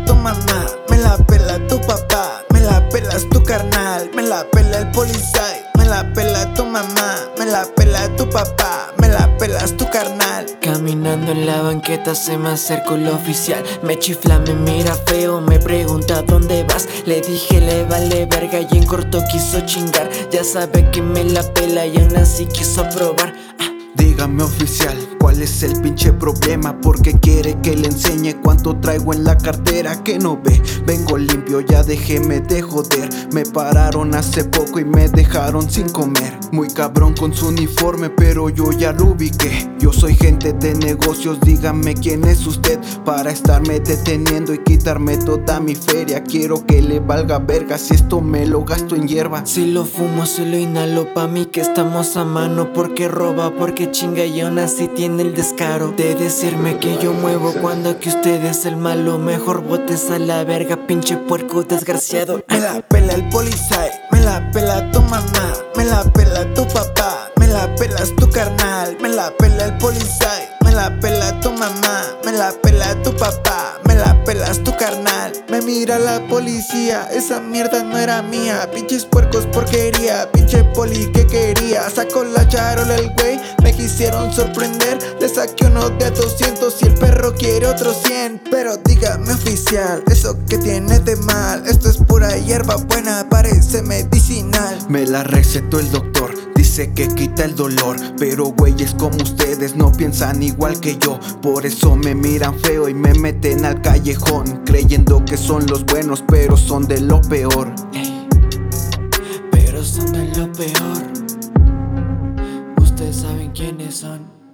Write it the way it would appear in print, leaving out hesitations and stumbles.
tu mamá, me la pela tu papá, me la pelas tu carnal, me la pela el policía, me la pela tu mamá, me la pela tu papá, me la pelas tu carnal. Caminando en la banqueta se me acercó el oficial. Me chifla, me mira feo, me pregunta ¿dónde vas? Le dije le vale verga y en corto quiso chingar. Ya sabe que me la pela y aún así quiso probar. Dígame oficial, ¿cuál es el pinche problema? Porque quiere que le enseñe cuánto traigo en la cartera. Que no ve, vengo limpio, ya déjeme de joder. Me pararon hace poco y me dejaron sin comer. Muy cabrón con su uniforme, pero yo ya lo ubiqué. Yo soy gente de negocios, dígame quién es usted para estarme deteniendo y quitarme toda mi feria. Quiero que le valga verga si esto me lo gasto en hierba. Si lo fumo, si lo inhalo, pa' mí que estamos a mano. Porque roba, porque chinga y aún así tiene el descaro de decirme que yo muevo cuando que usted es el malo. Mejor botes a la verga, pinche puerco desgraciado. Me la pela el policía, me la pela tu mamá, me la pela tu papá, me la pelas tu carnal, me la pela el policía, me la pela tu mamá, me la pela tu papá, me la pelas tu carnal. Me mira la policía, esa mierda no era mía. Pinches puercos porquería, pinche poli que quería. Sacó la charola el güey, me quisieron sorprender. Le saqué uno de 200 y el perro quiere otro 100. Pero dígame oficial, ¿eso que tiene de mal? Esto es pura hierba buena, parece medicinal. Me la recetó el doctor, dice que quita el dolor. Pero güeyes como ustedes no piensan igual que yo. Por eso me miran feo y me meten al callejón, creyendo que son los buenos, pero son de lo peor. Pero son de lo peor. Ustedes saben quiénes son.